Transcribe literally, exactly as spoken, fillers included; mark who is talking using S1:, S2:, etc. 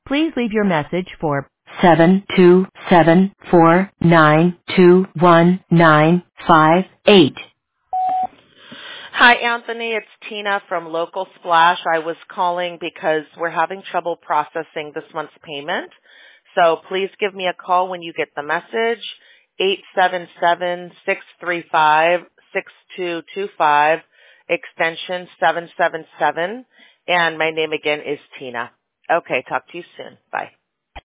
S1: Please leave your message for seven two seven four nine two one nine five eight.
S2: Hi, Anthony. It's Tina from Local Splash. I was calling because we're having trouble processing this month's payment. So please give me a call when you get the message, eight seven seven, six three five, six two two five, extension seven seven seven. And my name again is Tina. Okay, talk to you soon. Bye.